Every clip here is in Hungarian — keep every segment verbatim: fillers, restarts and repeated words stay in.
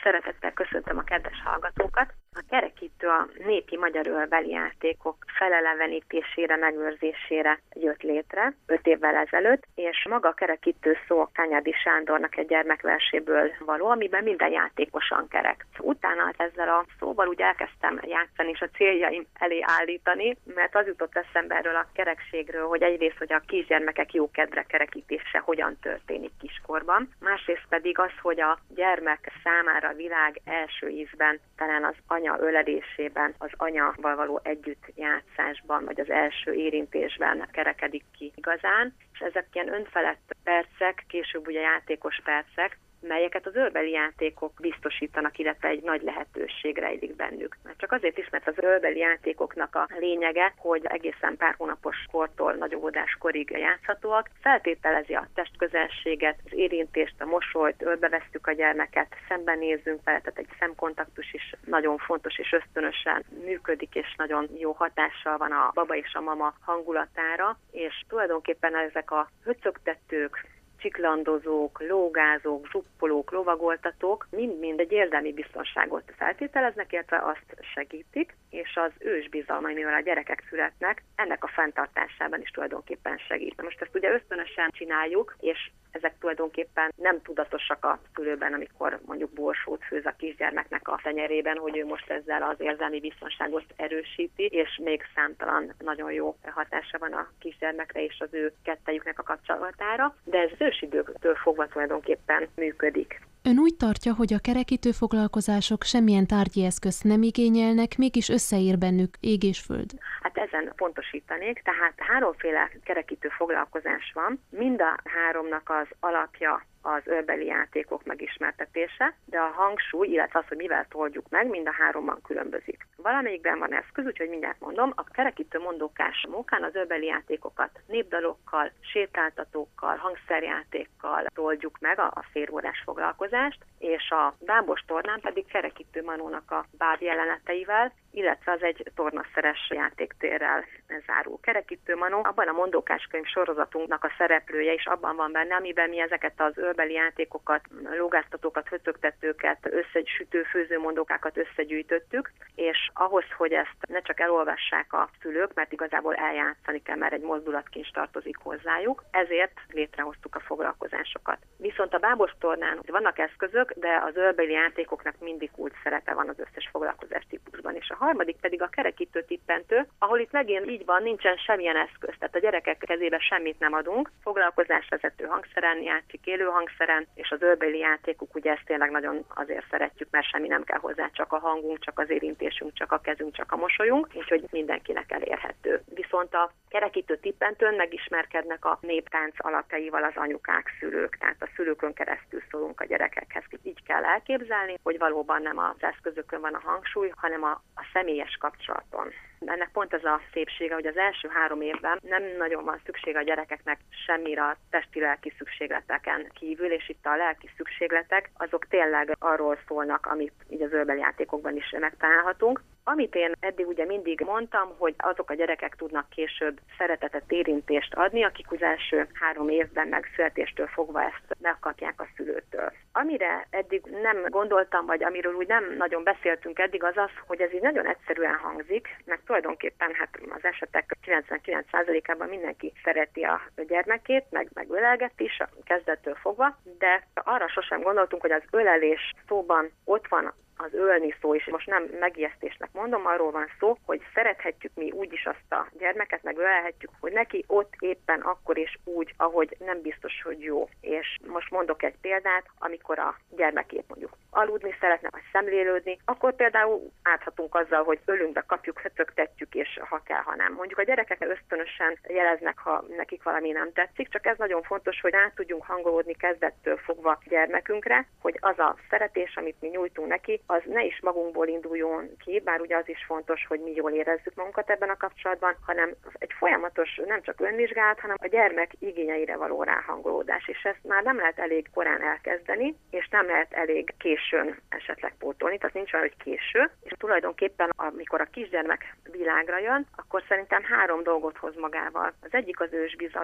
Szeretettel köszöntöm a kedves hallgatókat. A kerekítő a népi magyar ölbeli játékok felelevenítésére, megőrzésére jött létre öt évvel ezelőtt, és maga a kerekítő szó Kányádi Sándornak egy gyermekverséből való, amiben minden játékosan kerek. Utána ezzel a szóval úgy elkezdtem játszani, és a céljaim elé állítani, mert az jutott eszembe erről a kerekségről, hogy egyrészt, hogy a kisgyermekek jó kedvre kerekítése hogyan történik kiskorban, másrészt pedig az, hogy a gyermek számára a világ első ízben, talán az anya ölelésében, az anyával való együttjátszásban, vagy az első érintésben kerekedik ki igazán, és ezek ilyen önfelett percek, később ugye játékos percek, melyeket az ölbeli játékok biztosítanak, illetve egy nagy lehetőség rejlik bennük. Mert csak azért is, mert az ölbeli játékoknak a lényege, hogy egészen pár hónapos kortól nagy óvodás korig játszhatóak, feltételezi a testközelséget, az érintést, a mosolyt, ölbevesztük a gyermeket, szembenézzünk vele, tehát egy szemkontaktus is nagyon fontos és ösztönösen működik, és nagyon jó hatással van a baba és a mama hangulatára, és tulajdonképpen ezek a höcögtetők, csiklandozók, lógázók, zsuppolók, lovagoltatók mind-mind egy érzelmi biztonságot feltételeznek, illetve azt segítik, és az ősbizalma, mivel a gyerekek születnek, ennek a fenntartásában is tulajdonképpen segít. Most ezt ugye ösztönösen csináljuk, és ezek tulajdonképpen nem tudatosak a szülőben, amikor mondjuk borsót főz a kisgyermeknek a tenyerében, hogy ő most ezzel az érzelmi biztonságot erősíti, és még számtalan nagyon jó hatása van a kisgyermekre és az ő kettejüknek a kapcsolatára, de ez az ősidőktől fogva tulajdonképpen működik. Ön úgy tartja, hogy a kerekítő foglalkozások semmilyen tárgyi eszközt nem igényelnek, mégis összeér bennük ég és föld? Hát ezen pontosítanék, tehát háromféle kerekítő foglalkozás van, mind a háromnak az alapja az ölbeli játékok megismertetése, de a hangsúly, illetve az, hogy mivel toldjuk meg, mind a háromban különbözik. Valamelyikben van eszköz, úgyhogy mindjárt mondom, a kerekítő mondókás mókán az ölbeli játékokat népdalokkal, sétáltatókkal, hangszerjátékkal toldjuk meg a, a félórás foglalkozást, és a bábos tornán pedig kerekítő manónak a báb jeleneteivel, illetve az egy tornaszeres játéktérrel zárul. Kerekítő manó abban a mondókáskönyv sorozatunknak a szereplője is abban van benne, amiben mi ezeket az ölbeli játékokat, lógáztatókat, höcögtetőket, összesütő-főző mondókákat összegyűjtöttük, és ahhoz, hogy ezt ne csak elolvassák a szülők, mert igazából eljátszani kell, mert egy mozdulatkincs tartozik hozzájuk, ezért létrehoztuk a foglalkozásokat. Viszont a bábos tornán vannak eszközök, de az ölbeli játékoknak mindig úgy szerepe van az összes foglalkozás típusban, és a harmadik pedig a kerekítő tippentő, ahol itt megint így van, nincsen semmilyen eszköz, tehát a gyerekek kezébe semmit nem adunk, foglalkozásvezető hangszeren játszik, élő hangszeren, és az ölbeli játékuk, ugye ezt tényleg nagyon azért szeretjük, mert semmi nem kell hozzá, csak a hangunk, csak az érintésünk, csak a kezünk, csak a mosolyunk, úgyhogy mindenkinek elérhető. Viszont a kerekítő tippentőn megismerkednek a néptánc alapjaival az anyukák, szülők, tehát a szülőkön keresztül szólunk a gyerekekhez. Így kell elképzelni, hogy valóban nem az eszközökön van a hangsúly, hanem a, a személyes kapcsolaton. Ennek pont ez a szépsége, hogy az első három évben nem nagyon van szüksége a gyerekeknek semmire a testi-lelki szükségleteken kívül, és itt a lelki szükségletek azok tényleg arról szólnak, amit így az ölbeli játékokban is megtalálhatunk. Amit én eddig ugye mindig mondtam, hogy azok a gyerekek tudnak később szeretetet, érintést adni, akik az első három évben meg születéstől fogva ezt megkapják a szülőtől. Amire eddig nem gondoltam, vagy amiről úgy nem nagyon beszéltünk eddig, az az, hogy ez így nagyon egyszerűen hangzik, meg tulajdonképpen hát az esetek kilencvenkilenc százalékában mindenki szereti a gyermekét, meg, meg ölelget is a kezdettől fogva, de arra sosem gondoltunk, hogy az ölelés szóban ott van az ölni szó is. Most nem megijesztésnek mondom, arról van szó, hogy szerethetjük mi úgy is azt a gyermeket, meg ölelhetjük, hogy neki ott éppen akkor és úgy, ahogy nem biztos, hogy jó. És most mondok egy példát, amikor a gyermekét mondjuk aludni szeretne, vagy szemlélődni, akkor például áthatunk azzal, hogy ölünkbe kapjuk, höcögtetjük, és ha kell, ha nem. Mondjuk a gyerekek ösztönösen jeleznek, ha nekik valami nem tetszik, csak ez nagyon fontos, hogy át tudjunk hangolódni kezdettől fogva gyermekünkre, hogy az a szeretés, amit mi nyújtunk neki, az ne is magunkból induljon ki, bár ugye az is fontos, hogy mi jól érezzük magunkat ebben a kapcsolatban, hanem egy folyamatos, nem csak önvizsgálat, hanem a gyermek igényeire való ráhangolódás, és ezt már nem lehet elég korán elkezdeni, és nem lehet elég későn esetleg pótolni, tehát nincs olyan, hogy késő, és tulajdonképpen amikor a kisgyermek világra jön, akkor szerintem három dolgot hoz magával. Az egyik az ősbizalom,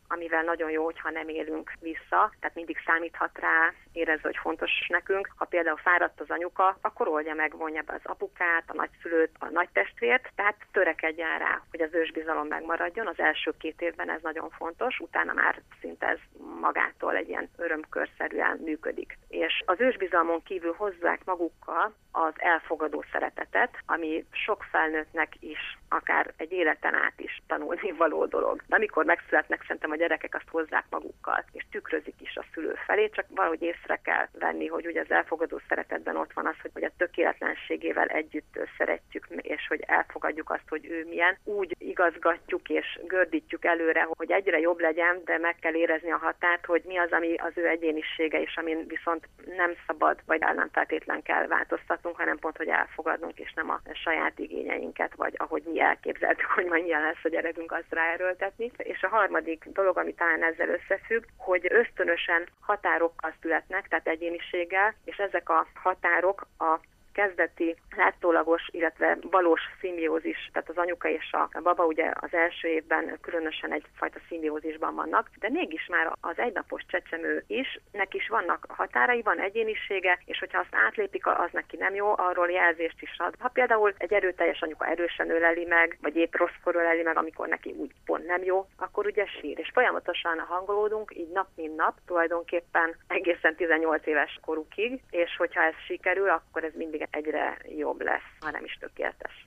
amivel nagyon jó, hogyha nem élünk vissza, tehát mindig számíthat rá, érezze, hogy fontos nekünk. Ha például fáradt az anyuka, akkor oldja meg, vonja be az apukát, a nagyszülőt, a nagytestvért, tehát törekedjen rá, hogy az ősbizalom megmaradjon. Az első két évben ez nagyon fontos, utána már szinte ez magától egy ilyen örömkörszerűen működik. És az ősbizalmon kívül hozzák magukkal az elfogadó szeretetet, ami sok felnőttnek is, akár egy életen át is tanulni való dolog. De amikor megszületnek, szerintem a gyerekek azt hozzák magukkal, és tükrözik is a szülő felé, csak valahogy észre kell venni, hogy ugye az elfogadó szeretetben ott van az, hogy a tökéletlenségével együtt szeretjük, és hogy elfogadjuk azt, hogy ő milyen. Úgy igazgatjuk és gördítjük előre, hogy egyre jobb legyen, de meg kell érezni a határt, hogy mi az, ami az ő egyénisége, és amin viszont nem szabad, vagy nem feltétlen kell változtatnunk, hanem pont, hogy elfogadnunk, és nem a saját igényeinket, vagy ahogy mi elképzeltük, hogy majd milyen lesz a gyerekünk, azt ráerőltetni. És a harmadik dolog, ami talán ezzel összefügg, hogy ösztönösen határokkal születnek, tehát egyéniséggel, és ezek a határok a kezdeti látszólagos, illetve valós szimbiózis, tehát az anyuka és a baba ugye az első évben különösen egyfajta szimbiózisban vannak, de mégis már az egynapos csecsemő is, neki is vannak határai, van egyénisége, és hogyha azt átlépik, az neki nem jó, arról jelzést is ad. Ha például egy erőteljes anyuka erősen öleli meg, vagy épp rosszkor öleli meg, amikor neki úgy pont nem jó, akkor ugye sír. És folyamatosan hangolódunk, így nap mint nap, tulajdonképpen egészen tizennyolc éves korukig, és hogyha ez sikerül, akkor ez mindig egyre jobb lesz, ha nem is tökéletes.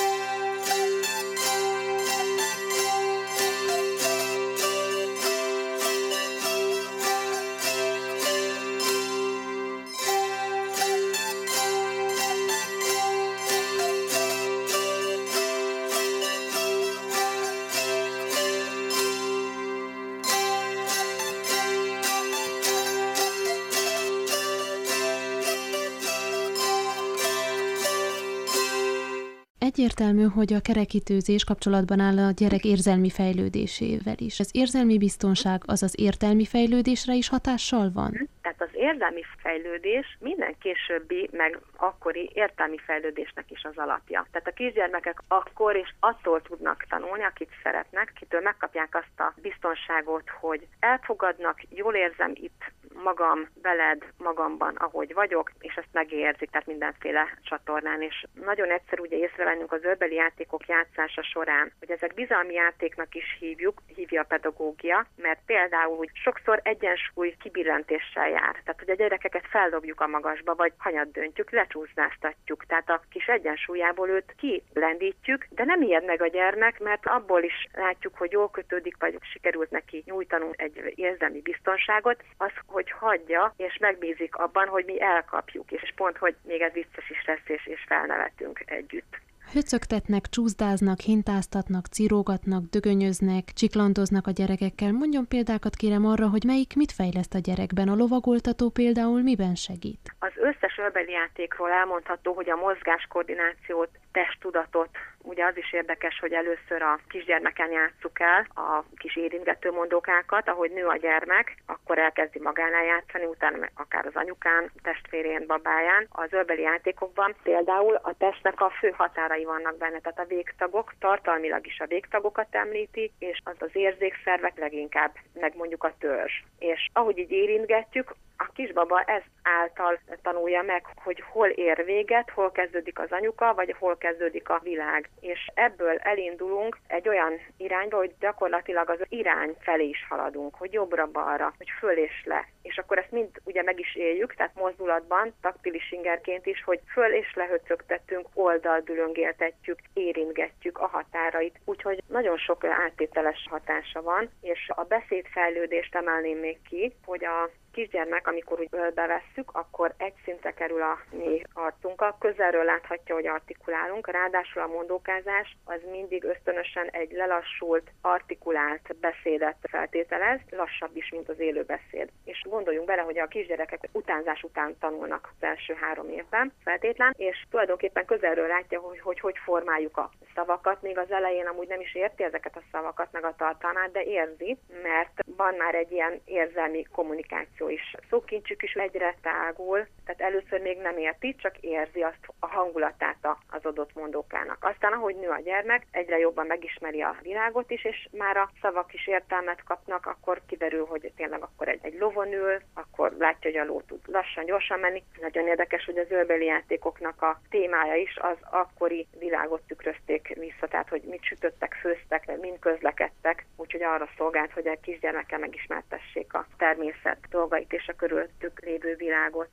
Egyértelmű, hogy a kerekítőzés kapcsolatban áll a gyerek érzelmi fejlődésével is. Az érzelmi biztonság, azaz értelmi fejlődésre is hatással van? Tehát az érzelmi fejlődés minden későbbi, meg akkori értelmi fejlődésnek is az alapja. Tehát a kisgyermekek akkor és attól tudnak tanulni, akit szeretnek, kitől megkapják azt a biztonságot, hogy elfogadnak, jól érzem itt magam, veled, magamban, ahogy vagyok, és ezt megérzik, tehát mindenféle csatornán. És nagyon egyszerű ugye észrevennünk az őrbeli játékok játszása során, hogy ezek bizalmi játéknak is hívjuk, hívja a pedagógia, mert például úgy sokszor egyensúly kibillentéssel jár. Tehát, hogy a gyerekeket feldobjuk a magasba, vagy hanyat döntjük, lecsúsznáztatjuk. Tehát a kis egyensúlyából őt kilendítjük, de nem ijed meg a gyermek, mert abból is látjuk, hogy jól kötődik, vagy sikerült neki nyújtanunk egy érzelmi biztonságot, az, hogy hagyja, és megbízik abban, hogy mi elkapjuk, és pont, hogy még ez vicces is lesz, és, és felnevetünk együtt. Höcögtetnek, csúszdáznak, hintáztatnak, cirógatnak, dögönyöznek, csiklandoznak a gyerekekkel. Mondjon példákat kérem arra, hogy melyik mit fejleszt a gyerekben. A lovagoltató például miben segít? Az összes őrbeli játékról elmondható, hogy a mozgáskoordinációt, testtudatot, ugye az is érdekes, hogy először a kisgyermeken játsszuk el a kis érintgető mondókákat, ahogy nő a gyermek, akkor elkezdi magánál játszani, utána akár az anyukán, testvérén, babáján. Az őrbeli játékokban például a testnek a fő határai vannak benne, tehát a végtagok, tartalmilag is a végtagokat említi, és az az érzékszervek leginkább, meg mondjuk a törzs. És ahogy így érintgetjük, a kisbaba ez által tanulja meg, hogy hol ér véget, hol kezdődik az anyuka, vagy hol kezdődik a világ. És ebből elindulunk egy olyan irányba, hogy gyakorlatilag az irány felé is haladunk, hogy jobbra-balra, hogy föl és le. És akkor ezt mind ugye meg is éljük, tehát mozdulatban, taktilis ingerként is, hogy föl és lehöcögtetünk, oldaldülöngéltetjük, érintgetjük a határait. Úgyhogy nagyon sok áttételes hatása van, és a beszédfejlődést emelném még ki, hogy a kisgyermek, amikor úgy bevesszük, akkor egy szintre kerül a mi arcunkkal, közelről láthatja, hogy artikulálunk, ráadásul a mondókázás az mindig ösztönösen egy lelassult, artikulált beszédet feltételez, lassabb is, mint az élő beszéd. És gondoljunk bele, hogy a kisgyerekek utánzás után tanulnak az első három évben feltétlen, és tulajdonképpen közelről látja, hogy hogy, hogy formáljuk a szavakat, még az elején amúgy nem is érti ezeket a szavakat, meg a tartalmát, de érzi, mert van már egy ilyen érzelmi kommunikáció is. Szókincsük is egyre tágul, tehát először még nem érti, csak érzi azt a hangulatát az adott mondókának. Aztán, ahogy nő a gyermek, egyre jobban megismeri a világot is, és már a szavak is értelmet kapnak, akkor kiderül, hogy tényleg akkor egy, egy lovon ül, akkor látja, hogy a ló tud lassan, gyorsan menni. Nagyon érdekes, hogy az őrbeli játékoknak a témája is az akkori világot tükrözték vissza, tehát hogy mit sütöttek, főztek, mind közlekedtek, úgyhogy arra szolgált, hogy a kisgyermekkel megismertessék a természet dolgait és a körülöttük lévő világot.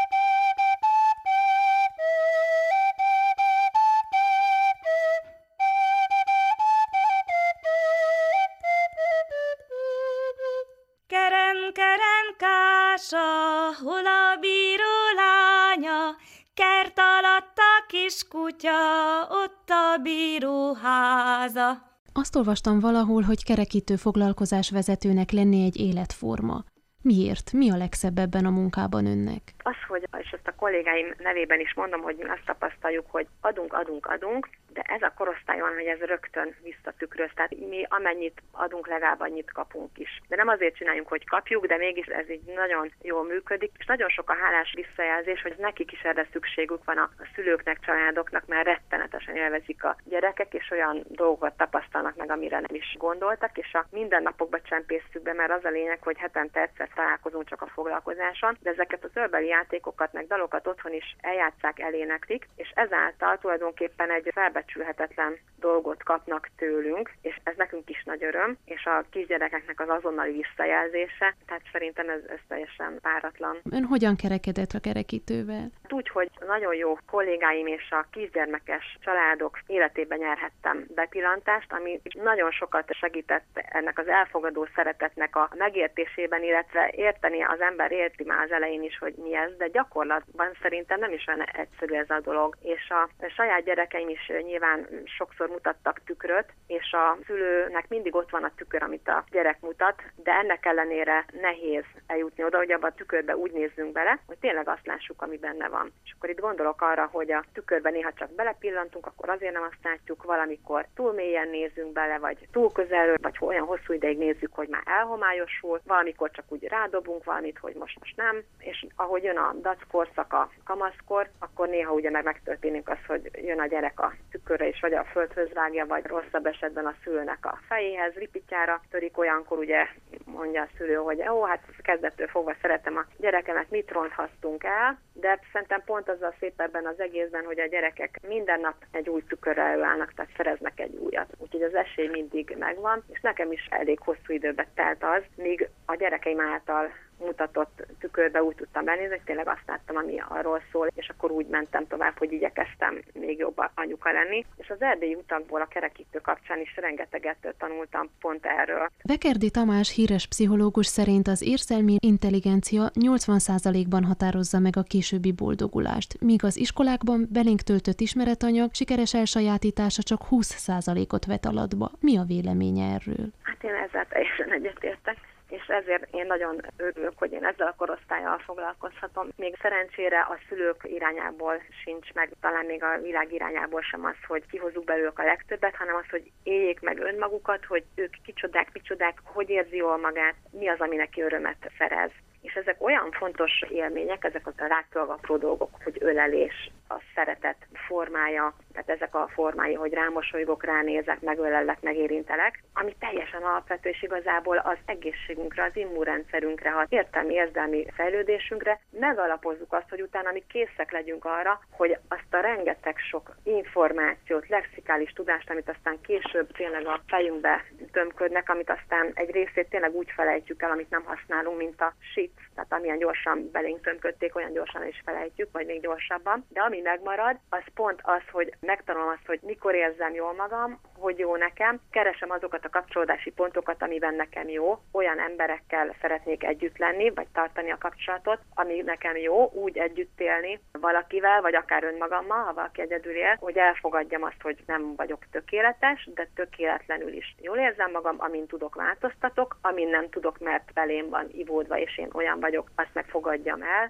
Keren, keren, kása, hol a bíró lánya, kert alatt a kiskutya, ott a bíró háza. Azt olvastam valahol, hogy kerekítő foglalkozás vezetőnek lenni egy életforma. Miért? Mi a legszebb ebben a munkában önnek? Az, hogy, és ezt a kollégáim nevében is mondom, hogy mi azt tapasztaljuk, hogy adunk, adunk, adunk, de ez a korosztály van, hogy ez rögtön visszatükröz. Tehát mi amennyit adunk, legalább annyit kapunk is. De nem azért csináljunk, hogy kapjuk, de mégis ez így nagyon jól működik, és nagyon sok a hálás visszajelzés, hogy nekik is erre szükségük van a szülőknek, családoknak, mert rettenetesen élvezik a gyerekek, és olyan dolgokat tapasztalnak meg, amire nem is gondoltak, és a mindennapokba csempésztük be, mert az a lényeg, hogy hetente egyszer találkozunk csak a foglalkozáson, de ezeket az őrbeli játékokat, meg dalokat otthon is eljátszák, eléneklik, és ezáltal tulajdonképpen egy felbecsülhetetlen dolgot kapnak tőlünk, és ez nekünk is nagy öröm, és a kisgyerekeknek az azonnali visszajelzése, tehát szerintem ez, ez teljesen páratlan. Ön hogyan kerekedett a kerekítővel? Úgy, hogy nagyon jó kollégáim és a kisgyermekes családok életében nyerhettem bepillantást, ami nagyon sokat segített ennek az elfogadó szeretetnek a megértésében, illetve érteni az ember érti már az elején is, hogy mi ez, de gyakorlatban szerintem nem is olyan egyszerű ez a dolog. És a saját gyerekeim is nyilván sokszor mutattak tükröt, és a szülőnek mindig ott van a tükör, amit a gyerek mutat, de ennek ellenére nehéz eljutni oda, hogy abban a tükörbe úgy nézzünk bele, hogy tényleg azt lássuk, ami benne van. És akkor itt gondolok arra, hogy a tükörben néha csak belepillantunk, akkor azért nem azt látjuk, valamikor túl mélyen nézünk bele, vagy túl közelről, vagy olyan hosszú ideig nézzük, hogy már elhomályosul, valamikor csak úgy rádobunk valamit, hogy most most nem, és ahogy jön a dackorszak, a kamaszkor, akkor néha ugye meg megtörténik az, hogy jön a gyerek a tükörre, és vagy a földhöz vágja, vagy rosszabb esetben a szülőnek a fejéhez, ripityára törik, olyankor ugye mondja a szülő, hogy ó, hát kezdettől fogva szeretem a gyerekemet, mit ronthattunk el, de szerintem pont az a szép ebben az egészben, hogy a gyerekek minden nap egy új tükörrel előállnak, tehát szereznek egy újat. Úgyhogy az esély mindig megvan, és nekem is elég hosszú időbe telt az, míg a gyerekeim által mutatott tükörbe úgy tudtam benézni, hogy tényleg azt láttam, ami arról szól, és akkor úgy mentem tovább, hogy igyekeztem még jobb anyuka lenni. És az erdélyi utakból a kerekítő kapcsán is rengeteget tanultam pont erről. Vekerdi Tamás híres pszichológus szerint az érzelmi intelligencia nyolcvan százalékban határozza meg a későbbi boldogulást, míg az iskolákban belénk töltött ismeretanyag sikeres elsajátítása csak húsz százalékot vet alatba. Mi a véleménye erről? Hát én ezzel teljesen egyetértek. És ezért én nagyon örülök, hogy én ezzel a korosztállyal foglalkozhatom. Még szerencsére a szülők irányából sincs meg, talán még a világ irányából sem az, hogy kihozzuk belőlük a legtöbbet, hanem az, hogy éljék meg önmagukat, hogy ők kicsodák, micsodák, hogy érzi jól magát, mi az, ami neki örömet szerez. És ezek olyan fontos élmények, ezek a ráktól apró dolgok, hogy ölelés, a szeretet formája, tehát ezek a formái, hogy rámosolygok, ránézek, megölellek, megérintelek, ami teljesen alapvető, és igazából az egészségünkre, az immunrendszerünkre, az értelmi, érzelmi fejlődésünkre megalapozzuk azt, hogy utána mi készek legyünk arra, hogy azt a rengeteg sok információt, lexikális tudást, amit aztán később tényleg a fejünkbe tömködnek, amit aztán egy részét tényleg úgy felejtjük el, amit nem használunk, mint a shit, tehát amilyen gyorsan belénk tömködték, olyan gyorsan is felejtjük, vagy még gyorsabban. De ami megmarad, az pont az, hogy megtanulom azt, hogy mikor érzem jól magam, hogy jó nekem, keresem azokat a kapcsolódási pontokat, amiben nekem jó, olyan emberekkel szeretnék együtt lenni, vagy tartani a kapcsolatot, ami nekem jó, úgy együtt élni valakivel, vagy akár önmagammal, ha valaki egyedül él, hogy elfogadjam azt, hogy nem vagyok tökéletes, de tökéletlenül is jól érzem magam, amin tudok, változtatok, amin nem tudok, mert belém van ivódva, és én olyan vagyok, azt meg fogadjam el, és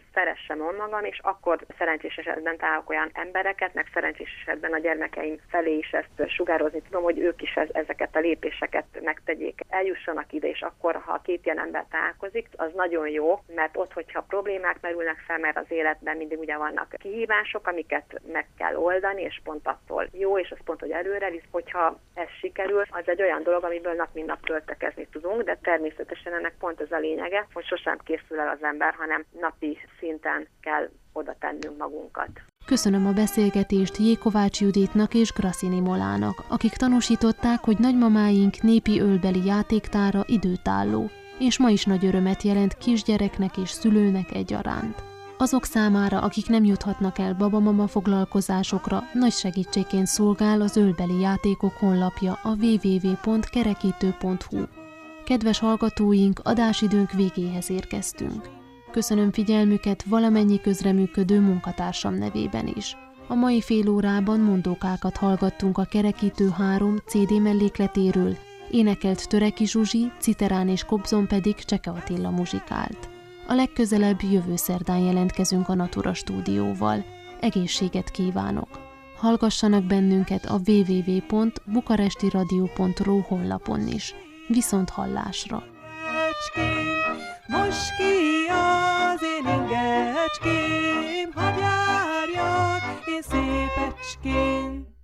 szeressem önmagam, és akkor szerencsés esetben találok olyan embereket, meg szerencsés esetben a gyermekeim felé is ezt sugározni tudom, hogy ők is ez, ezeket a lépéseket megtegyék, eljussanak ide, és akkor, ha a két ilyen ember találkozik, az nagyon jó, mert ott, hogyha problémák merülnek fel, mert az életben mindig ugye vannak kihívások, amiket meg kell oldani, és pont attól jó, és az pont, hogy előre visz, hogyha ez sikerül, az egy olyan dolog, amiből nap mint nap töltekezni tudunk, de természetesen ennek pont ez a lényege, hogy sosem készül el az ember, hanem napi szinten kell oda tennünk magunkat. Köszönöm a beszélgetést J. Kovács Juditnak és Graszini Molának, akik tanúsították, hogy nagymamáink népi ölbeli játéktára időtálló, és ma is nagy örömet jelent kisgyereknek és szülőnek egyaránt. Azok számára, akik nem juthatnak el babamama foglalkozásokra, nagy segítségként szolgál az ölbeli játékok honlapja a double-u double-u double-u pont kerekítő pont hu. Kedves hallgatóink, adásidőnk végéhez érkeztünk. Köszönöm figyelmüket valamennyi közreműködő munkatársam nevében is. A mai fél órában mondókákat hallgattunk a Kerekítő három cé dé mellékletéről, énekelt Töreki Zsuzsi, Citerán és Kobzon pedig Cseke Attila muzsikált. A legközelebb jövő szerdán jelentkezünk a Natura stúdióval. Egészséget kívánok! Hallgassanak bennünket a double-u double-u double-u pont bukarestiradio pont ru honlapon is. Viszont hallásra! Most ki az én ingecském, hadd járjak én szépecskén.